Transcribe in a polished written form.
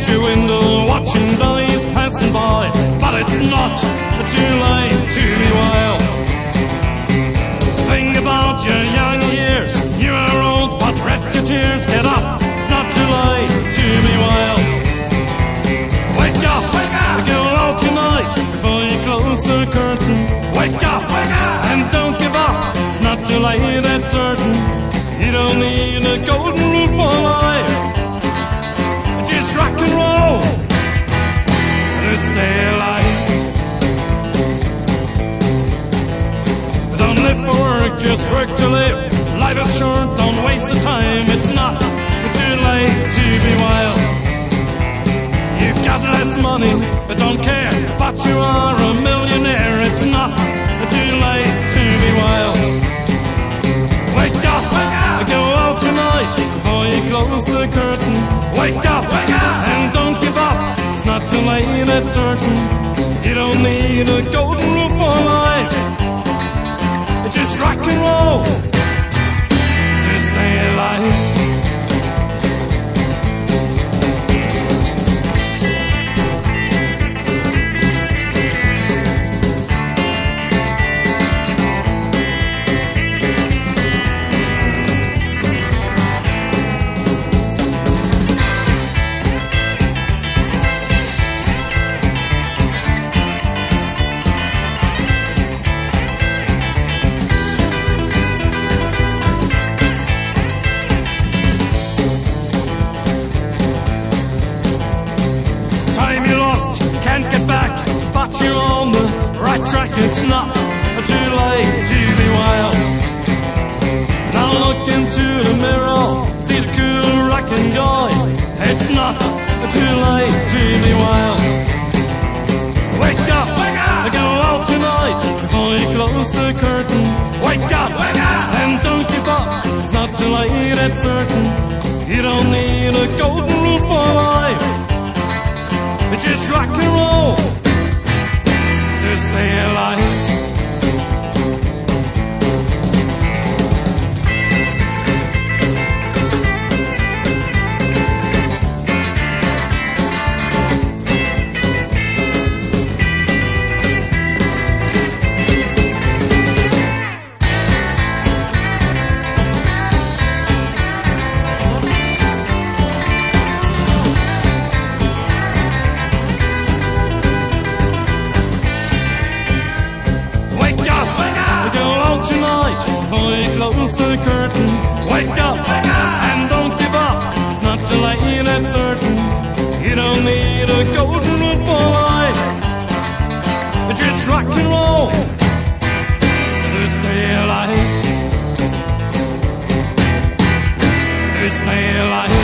your window watching dollies passing by, but it's not too late to be wild. Think about your young years, you are old, but rest your tears, get up, it's not too late to be wild. Wake up, go out tonight, before you close the curtain. Wake up, and don't give up, it's not too late, that's certain. You don't need a golden rule for life, just rock and roll to stay alive. Don't live for work, just work to live. Life is short, don't waste the time. It's not too late to be wild. You got less money, but don't care, but you are a millionaire. It's not too late to be wild. Wake up, go out tonight, before you close the curtain. Wake up, and don't give up, it's not too late, it's certain. You don't need a golden rule for life, just rock and roll to stay alive. Time you lost, can't get back, but you're on the right track. It's not too late to be wild. Now look into the mirror, see the cool rockin' guy. It's not too late to be wild. Wake up, go out tonight, before you close the curtain. Wake up, and don't give up, it's not too late, it's certain. You don't need a golden rule for life, just rock and roll to stay alive. Before you close the curtain, wake up, and don't give up, it's not too late, it's certain. You don't need a golden rule for life, just rock and roll to stay alive, to stay alive.